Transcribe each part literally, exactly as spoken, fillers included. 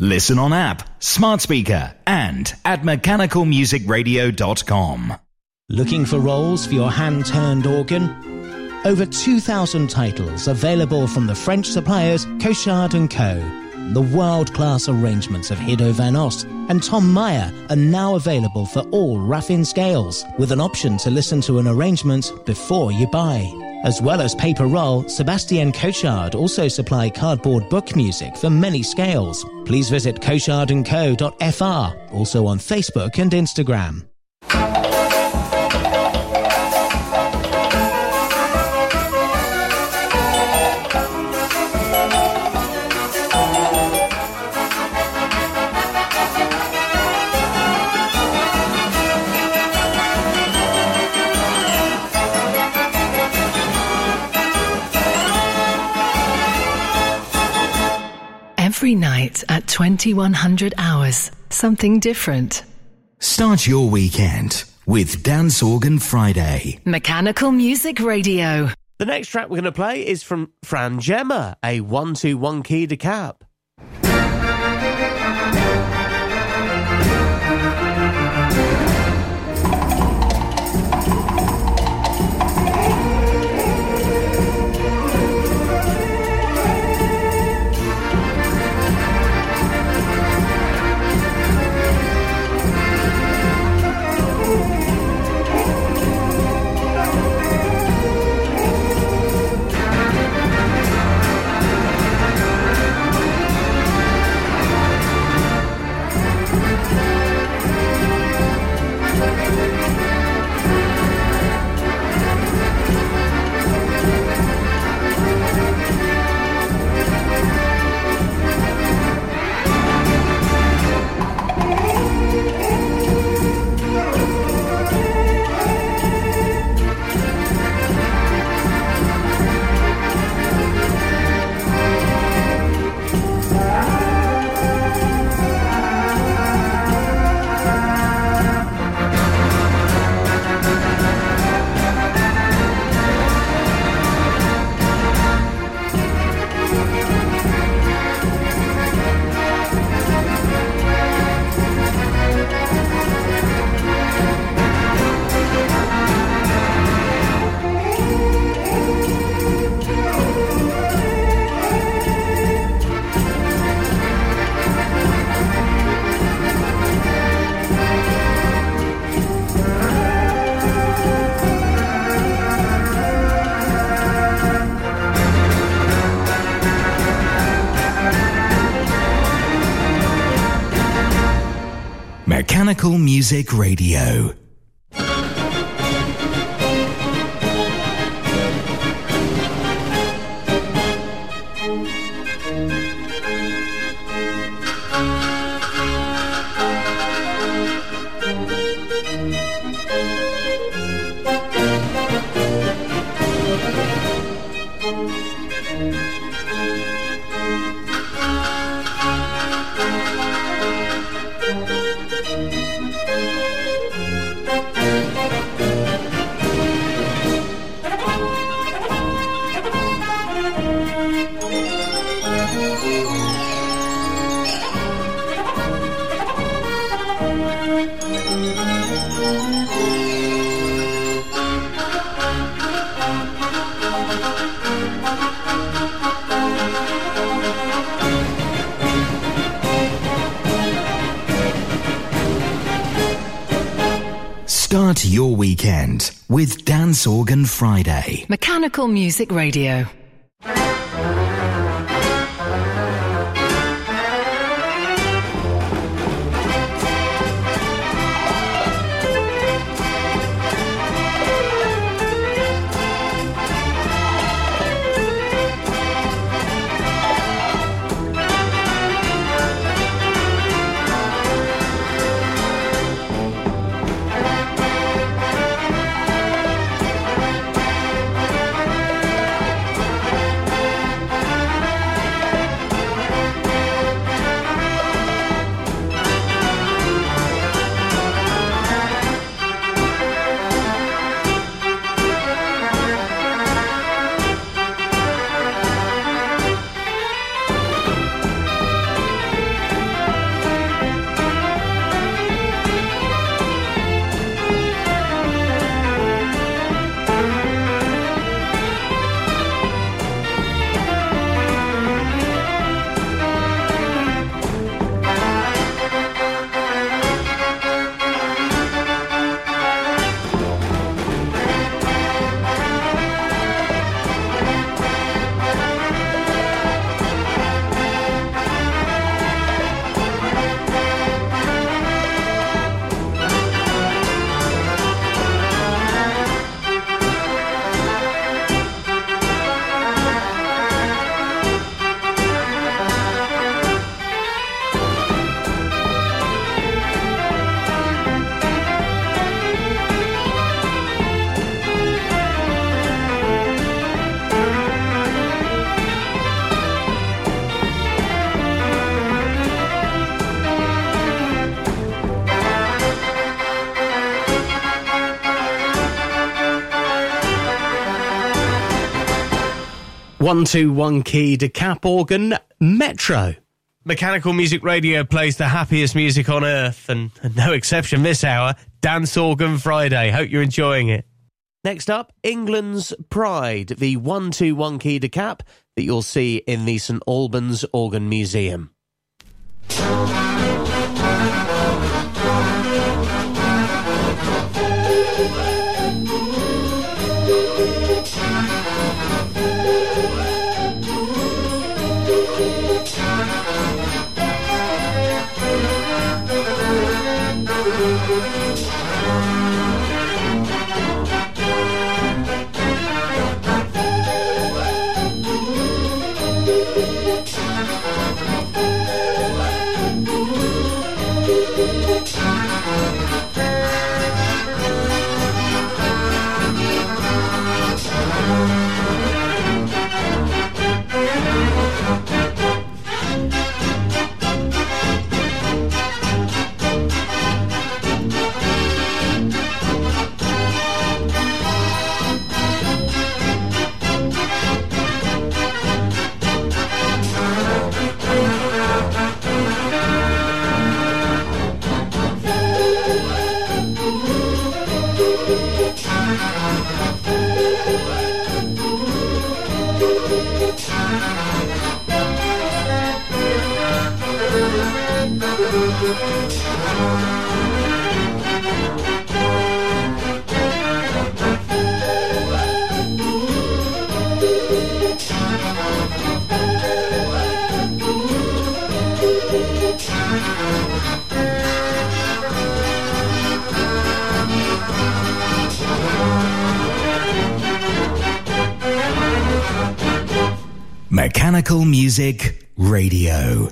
Listen on app, smart speaker, and at mechanical music radio dot com. Looking for rolls for your hand-turned organ? Over two thousand titles available from the French suppliers Cochard and Co. The world-class arrangements of Hiddo van Os and Tom Meyer are now available for all Raffin scales, with an option to listen to an arrangement before you buy. As well as paper roll, Sebastian Cochard also supply cardboard book music for many scales. Please visit cochard and co dot f r, also on Facebook and Instagram. Every night at twenty-one hundred hours, something different. Start your weekend with Dance Organ Friday. Mechanical Music Radio. The next track we're going to play is from Fran Gemma, a one two one key de cap. Mechanical Music Radio. Start your weekend with Dance Organ Friday. Mechanical Music Radio. one two one key decap organ, Metro. Mechanical Music Radio plays the happiest music on earth, and, and no exception this hour, Dance Organ Friday. Hope you're enjoying it. Next up, England's Pride, the one two one key decap that you'll see in the St Albans Organ Museum. Mechanical Music Radio.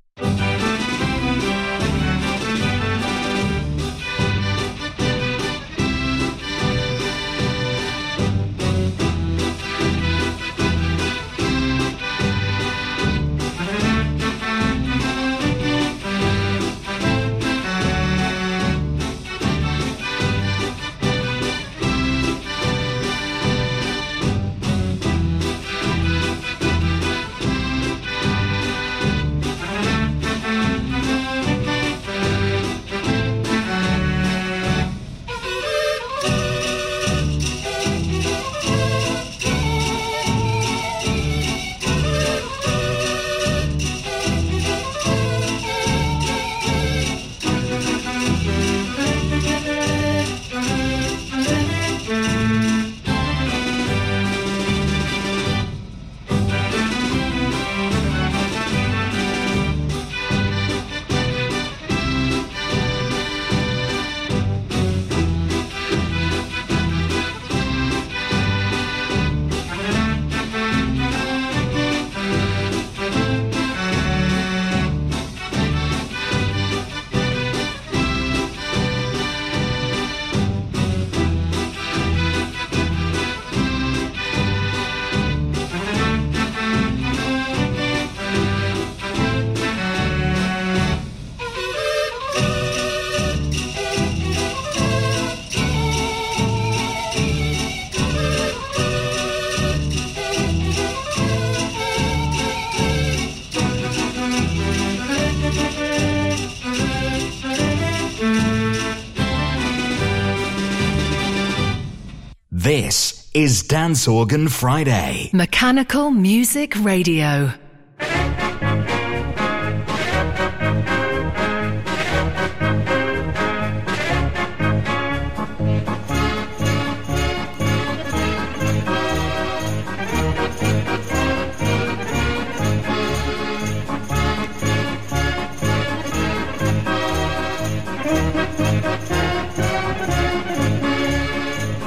This is Dance Organ Friday. Mechanical Music Radio.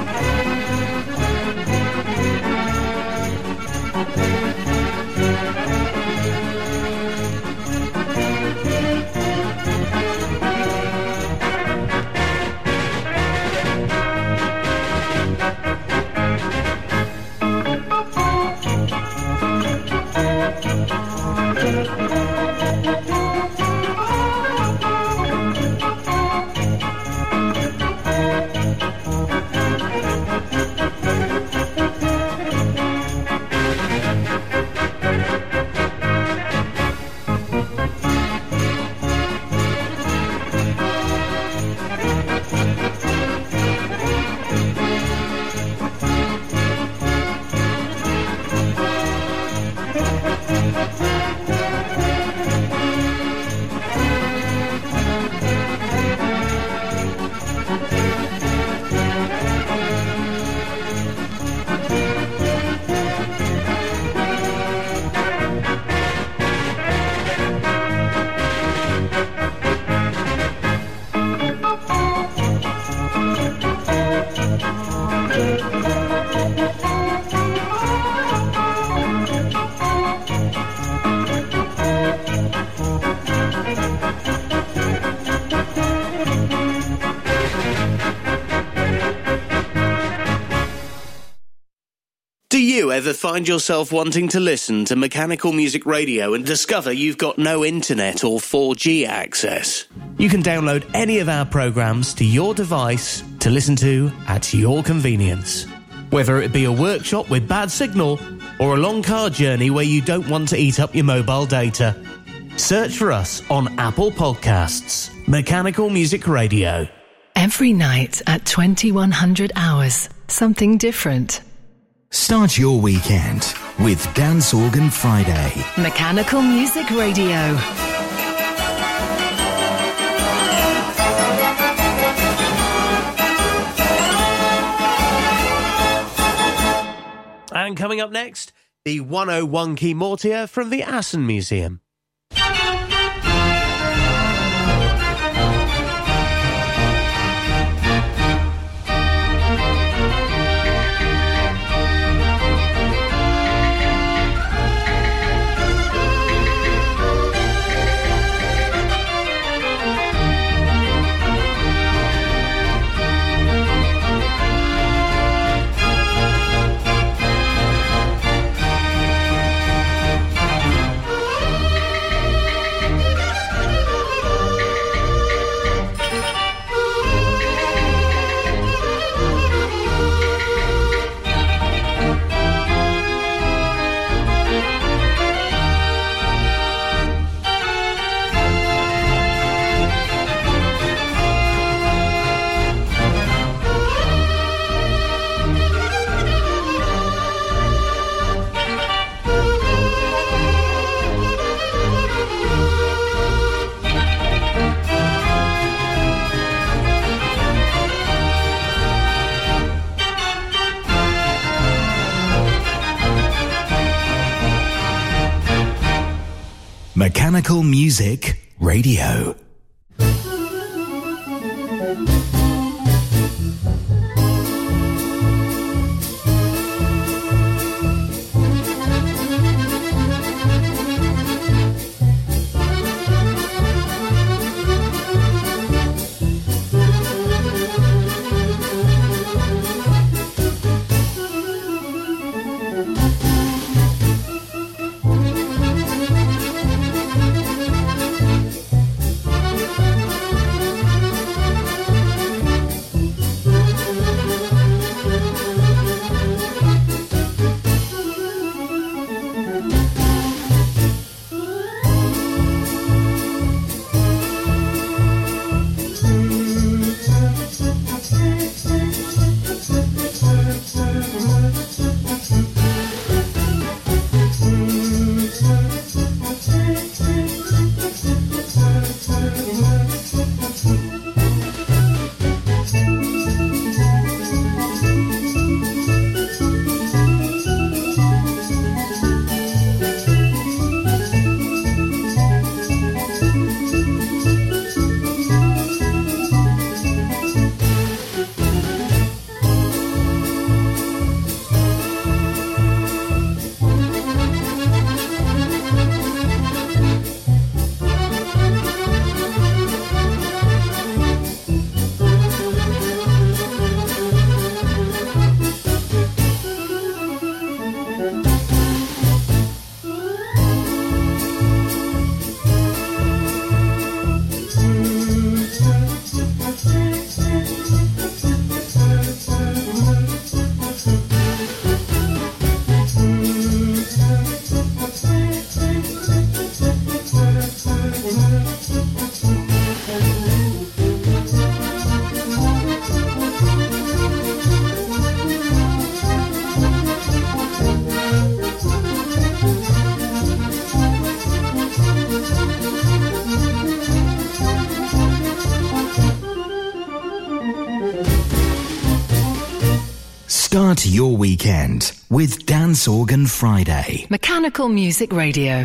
Thank you. Do you ever find yourself wanting to listen to Mechanical Music Radio and discover you've got no internet or four G access? You can download any of our programmes to your device to listen to at your convenience. Whether it be a workshop with bad signal or a long car journey where you don't want to eat up your mobile data. Search for us on Apple Podcasts. Mechanical Music Radio. Every night at twenty-one hundred hours, something different. Start your weekend with Dance Organ Friday. Mechanical Music Radio. And coming up next, the one oh one key mortier from the Assen Museum. Mechanical Music Radio. Start your weekend with Dance Organ Friday. Mechanical Music Radio.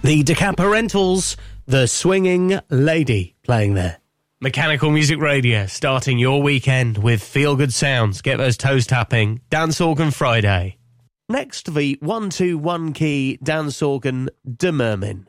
The Decaparentals, The Swinging Lady, playing there. Mechanical Music Radio, starting your weekend with feel-good sounds. Get those toes tapping. Dance Organ Friday. Next, the one two one key dance organ De Mermin.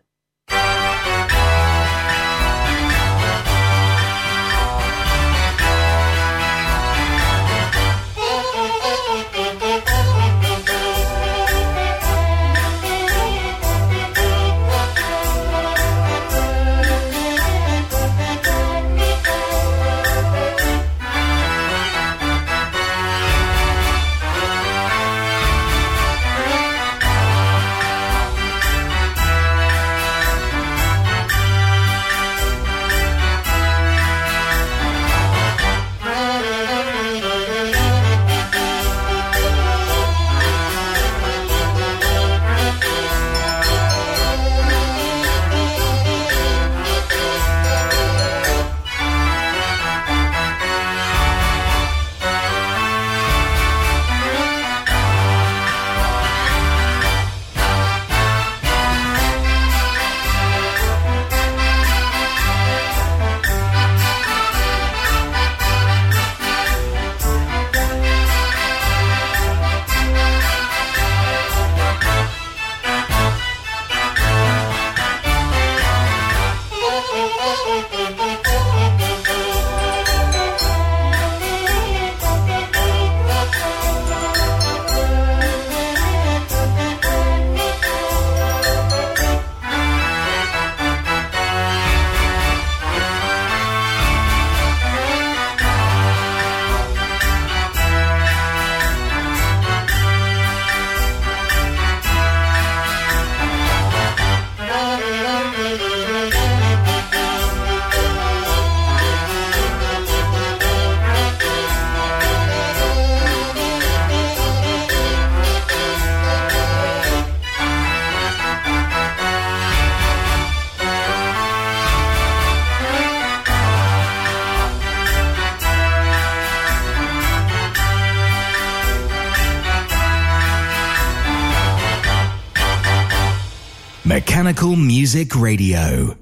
Mechanical Music Radio.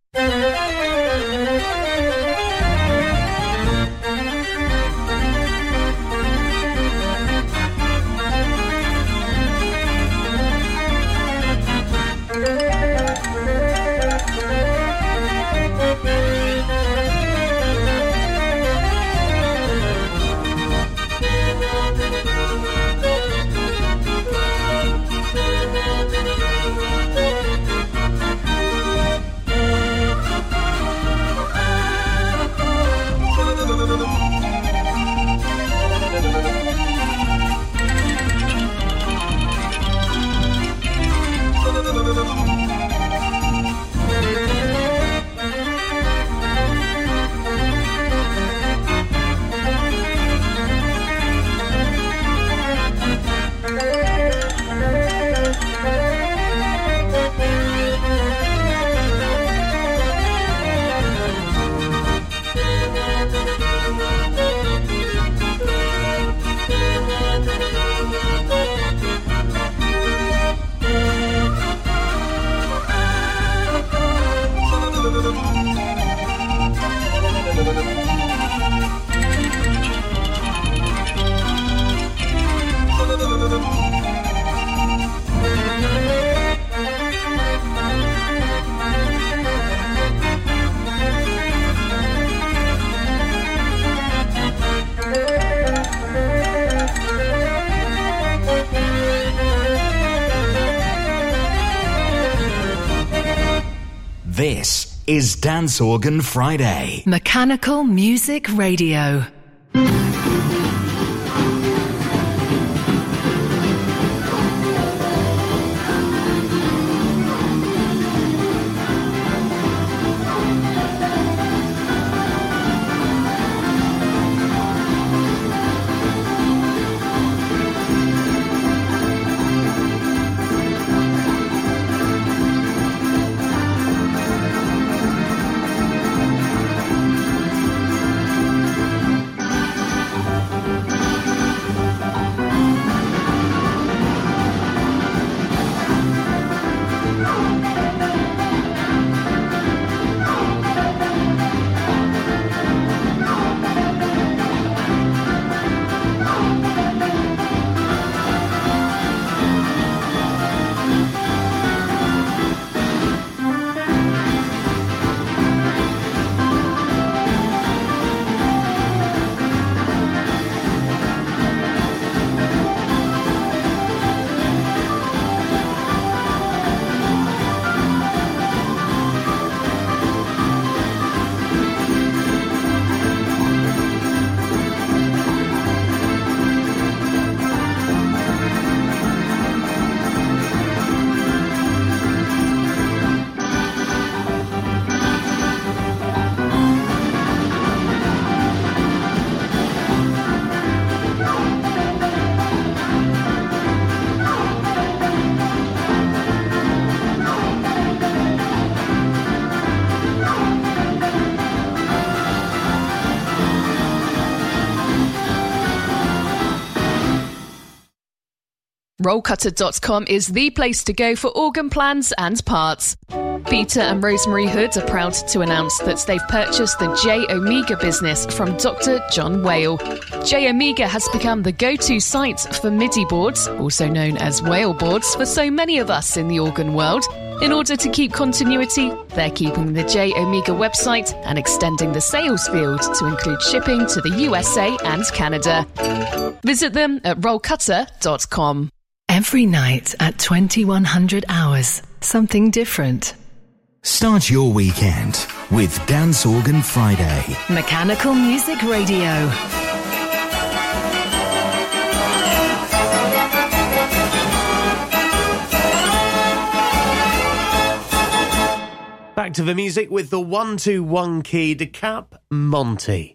This is Dance Organ Friday. Mechanical Music Radio. roll cutter dot com is the place to go for organ plans and parts. Peter and Rosemary Hood are proud to announce that they've purchased the J Omega business from Doctor John Whale. J Omega has become the go-to site for MIDI boards, also known as Whale boards, for so many of us in the organ world. In order to keep continuity, they're keeping the J Omega website and extending the sales field to include shipping to the U S A and Canada. Visit them at roll cutter dot com. Every night at twenty-one hundred hours, something different. Start your weekend with Dance Organ Friday. Mechanical Music Radio. Back to the music with the one two one key decap Monty.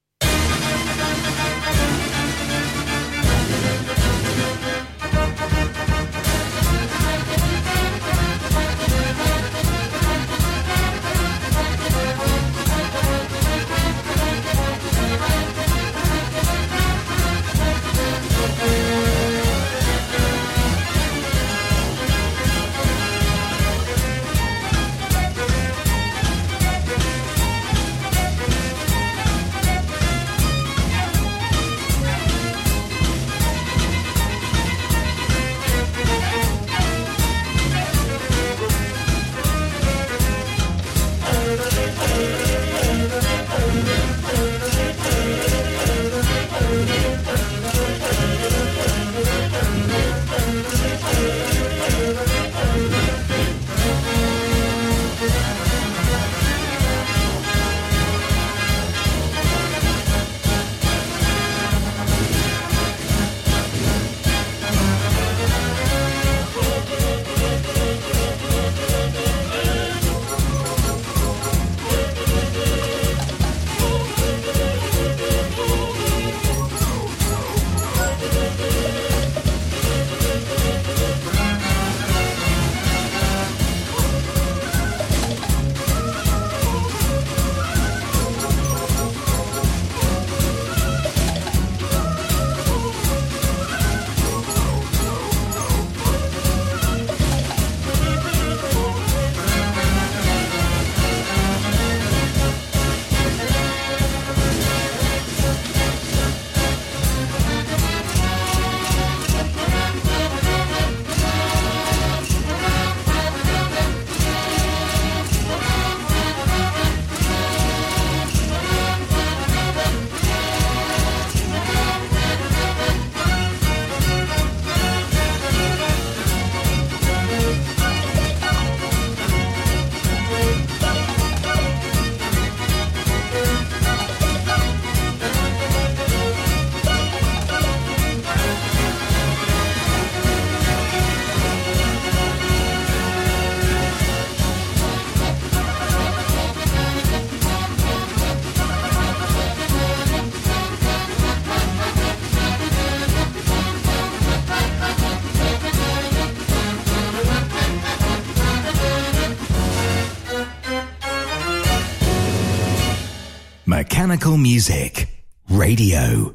Mechanical Music Radio.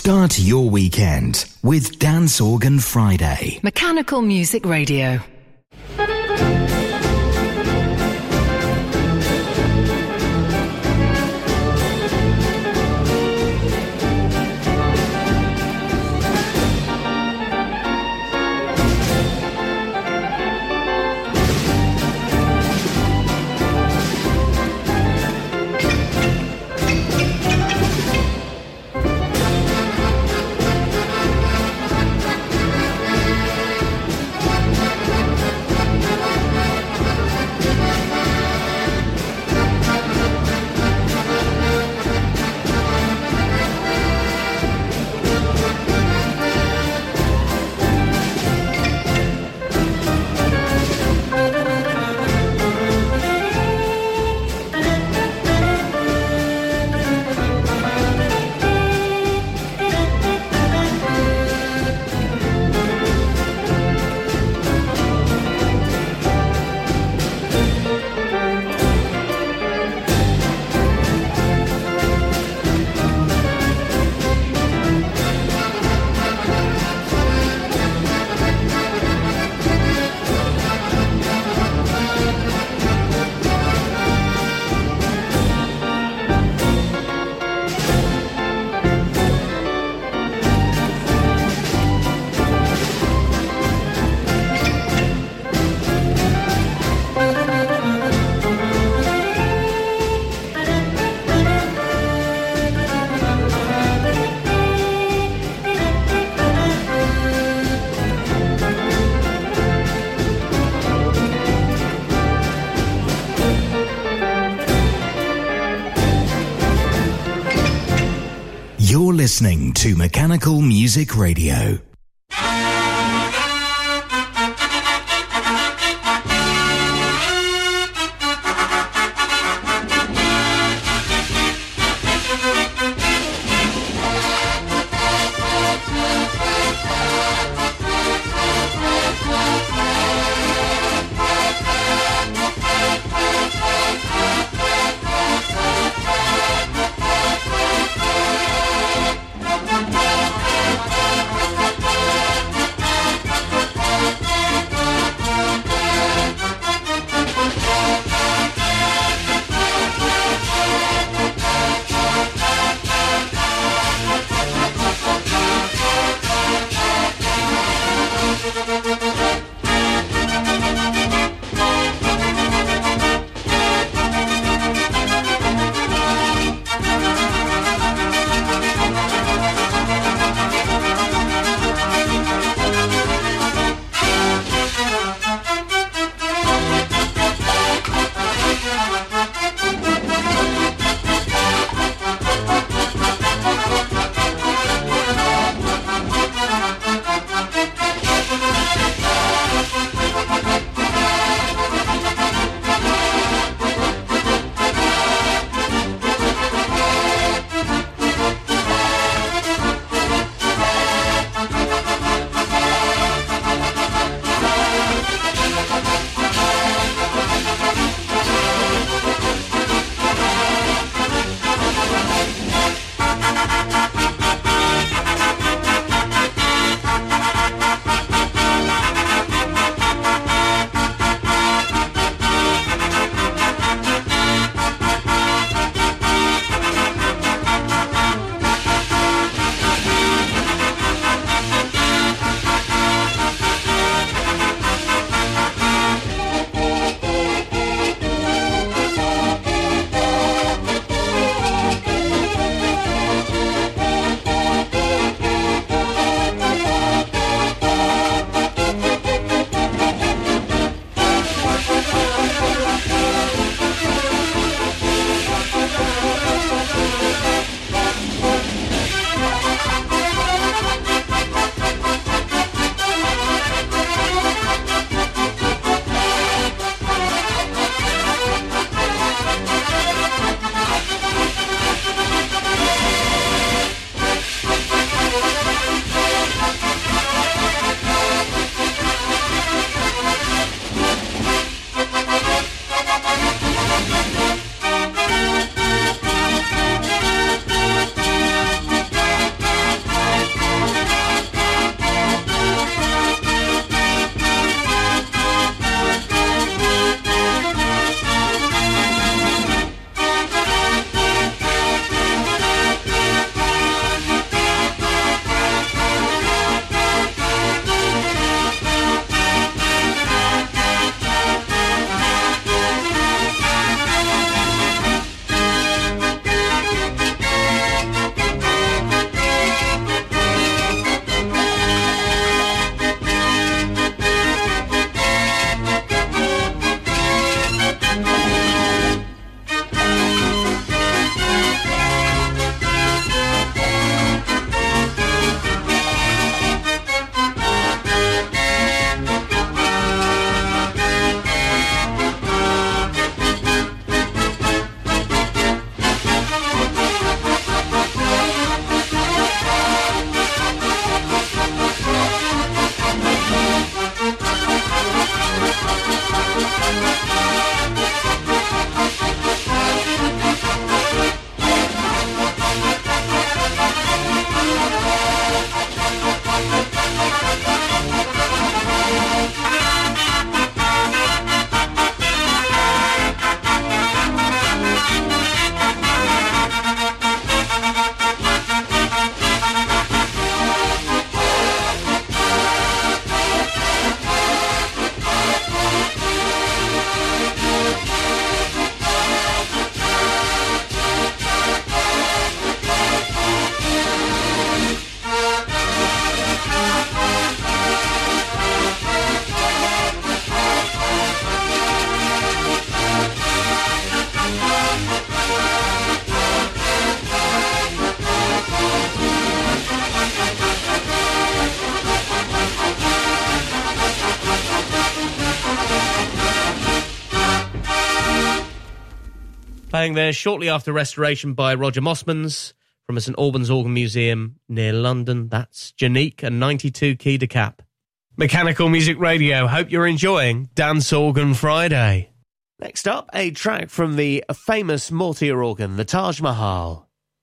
Start your weekend with Dance Organ Friday. Mechanical Music Radio. You're listening to Mechanical Music Radio. Thank you. Playing there shortly after restoration by Roger Mossmans from a St Albans Organ Museum near London. That's Janique, a ninety-two key de cap. Mechanical Music Radio, hope you're enjoying Dance Organ Friday. Next up, a track from the famous Mortier organ, the Taj Mahal.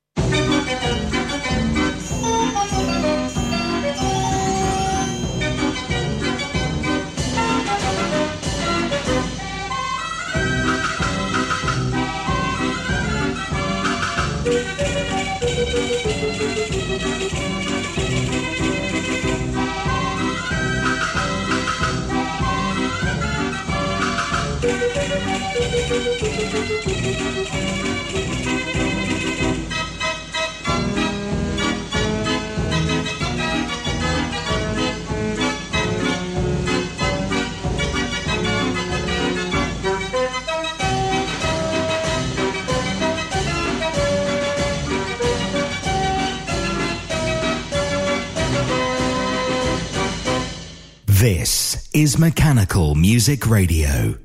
This is Mechanical Music Radio.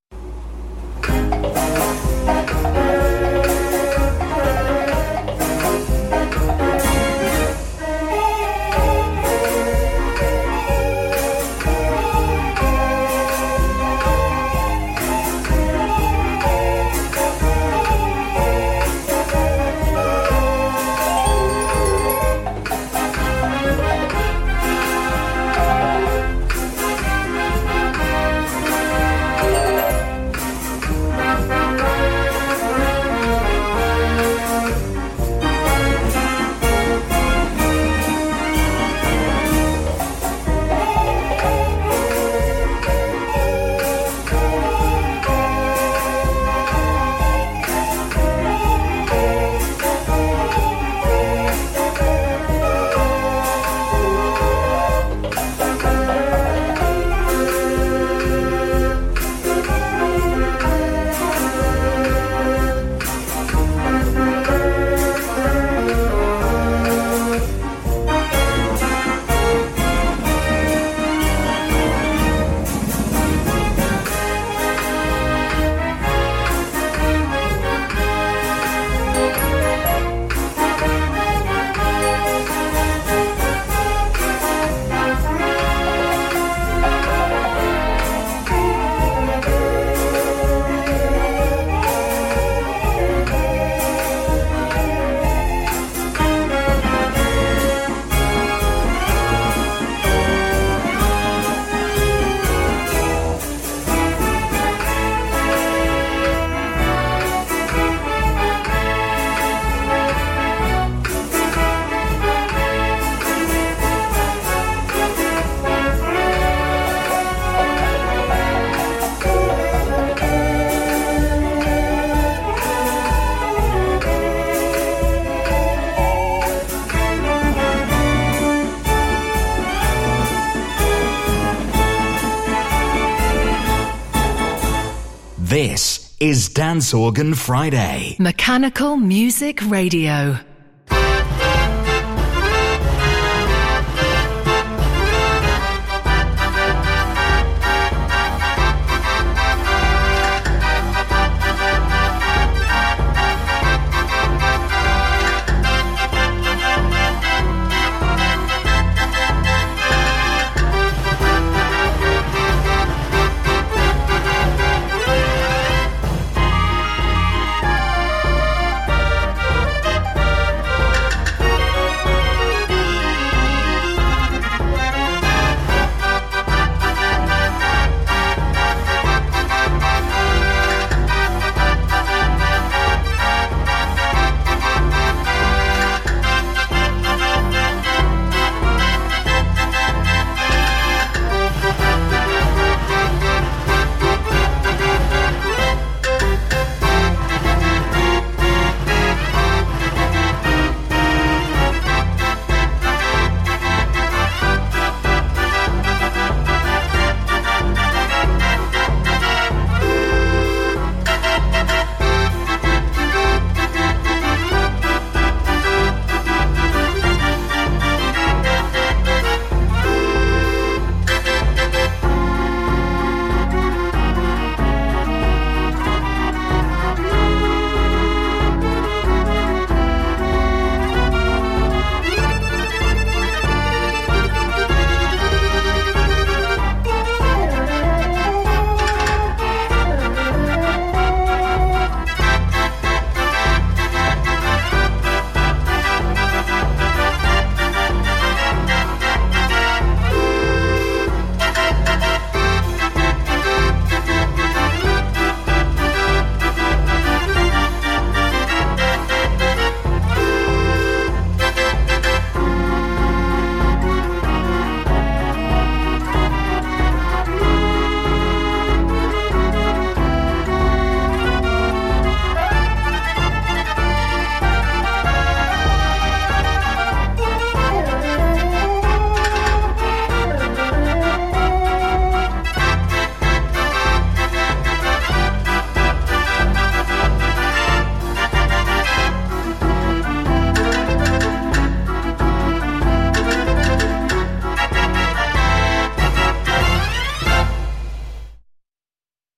This is Dance Organ Friday. Mechanical Music Radio.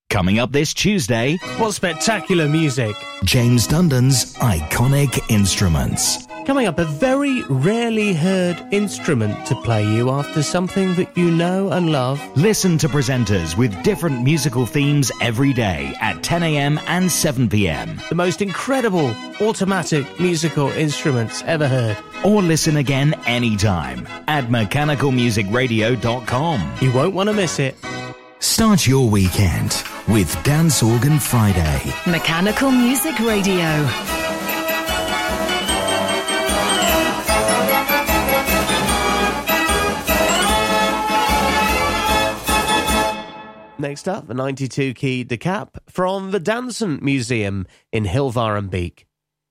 Coming up this Tuesday, What spectacular music. James Dundon's iconic instruments. Coming up, a very rarely heard instrument to play you after something that you know and love. Listen to presenters with different musical themes every day at ten a.m. and seven p.m. The most incredible automatic musical instruments ever heard. Or listen again anytime at mechanical music radio dot com. You won't want to miss it. Start your weekend with Dance Organ Friday. Mechanical Music Radio. Next up, a ninety-two key decap from the Danson Museum in Hilvarenbeek.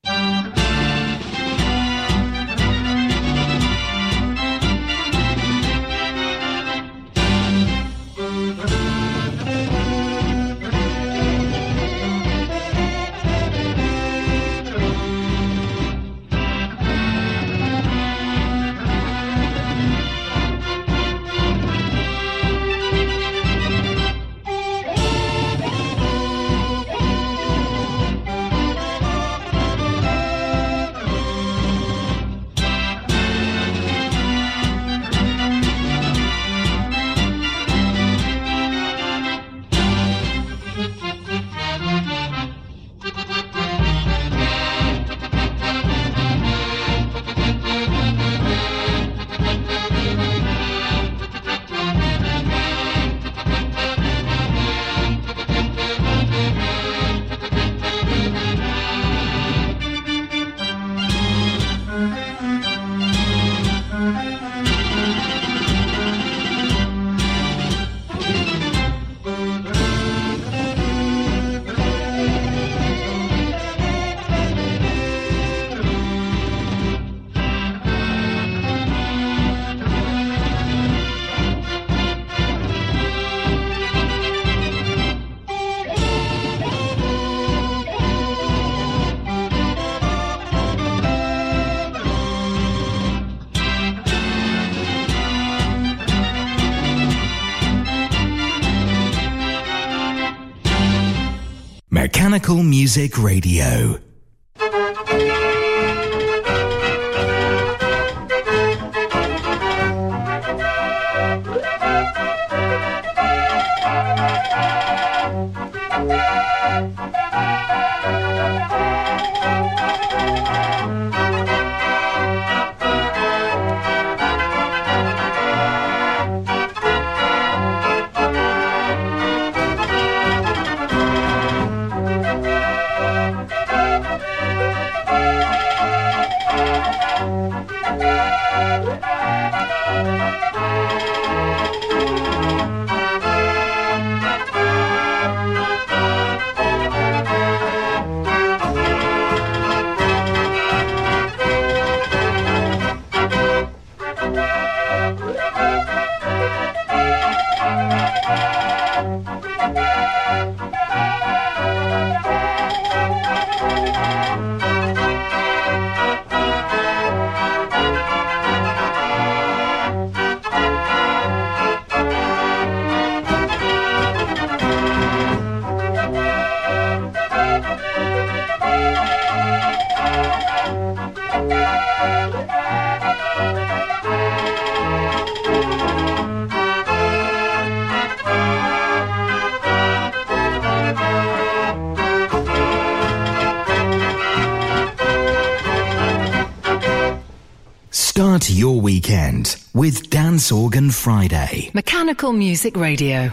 Mechanical Music Radio. Start your weekend with Dance Organ Friday. Mechanical Music Radio.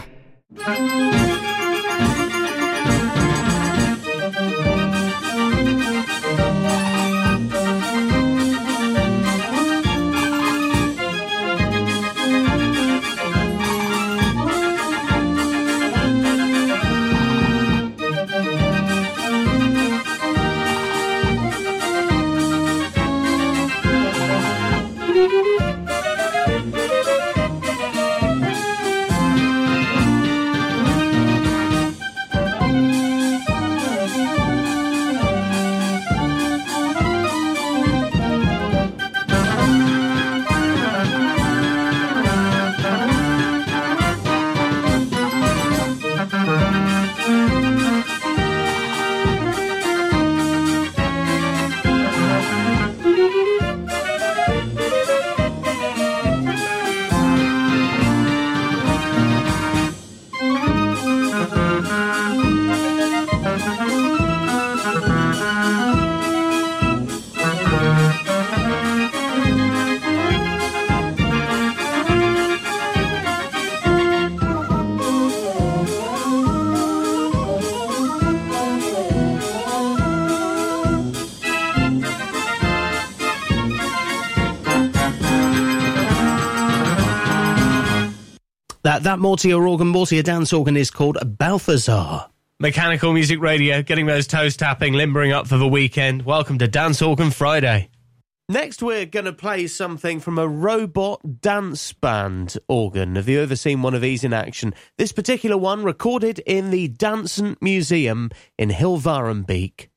that Mortier organ. Mortier dance organ is called Balthazar. Mechanical Music Radio, getting those toes tapping, limbering up for the weekend. Welcome to Dance Organ Friday. Next, we're going to play something from a robot dance band organ. Have you ever seen one of these in action? This particular one recorded in the Dansant Museum in Hilvarenbeek.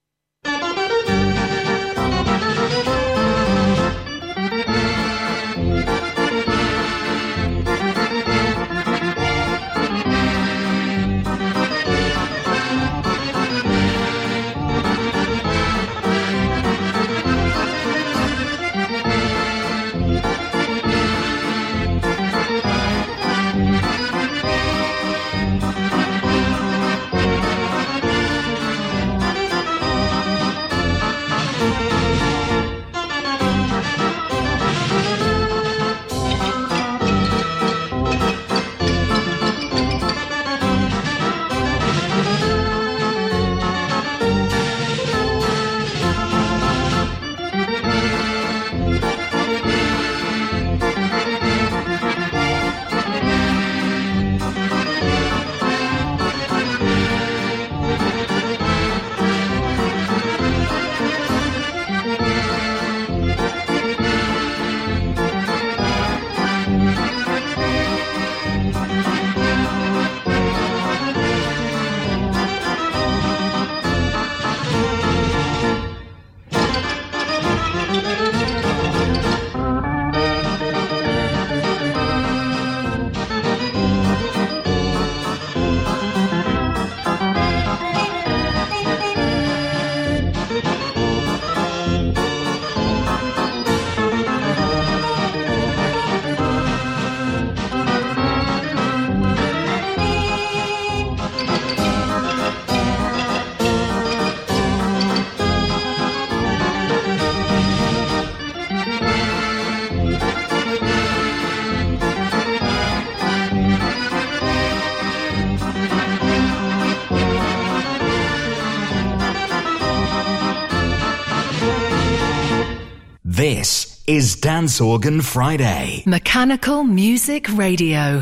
This is Dance Organ Friday. Mechanical Music Radio.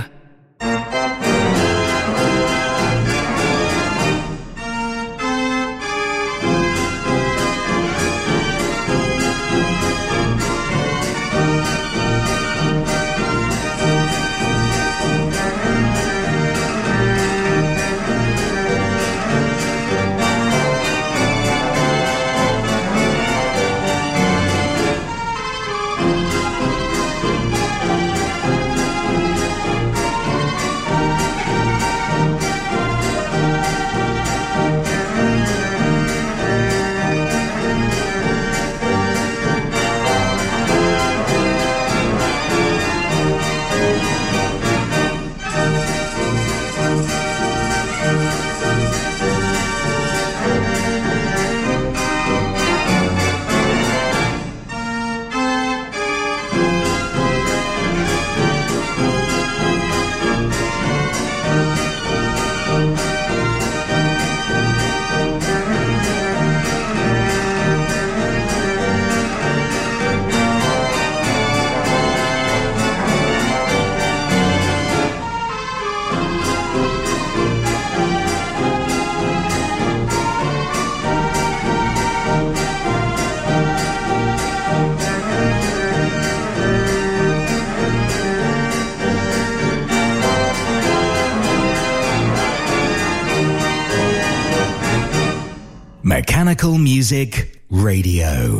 Mechanical Music Radio.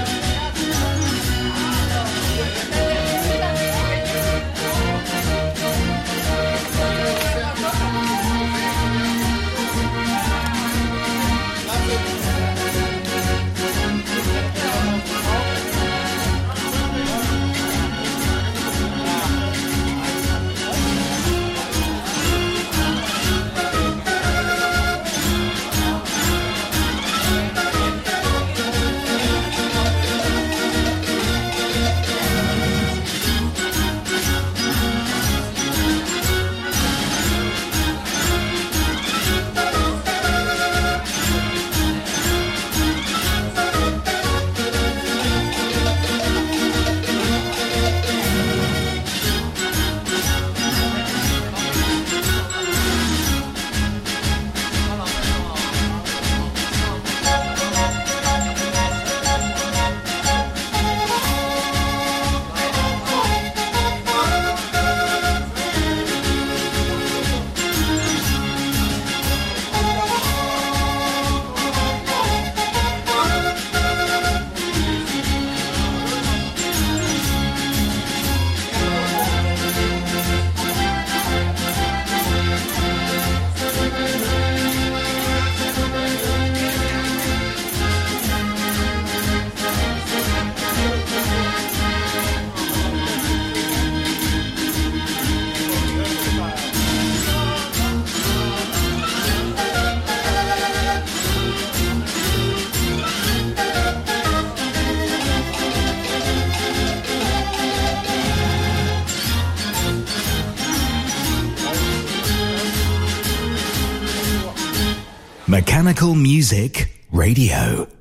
Thank you. Mechanical Music Radio.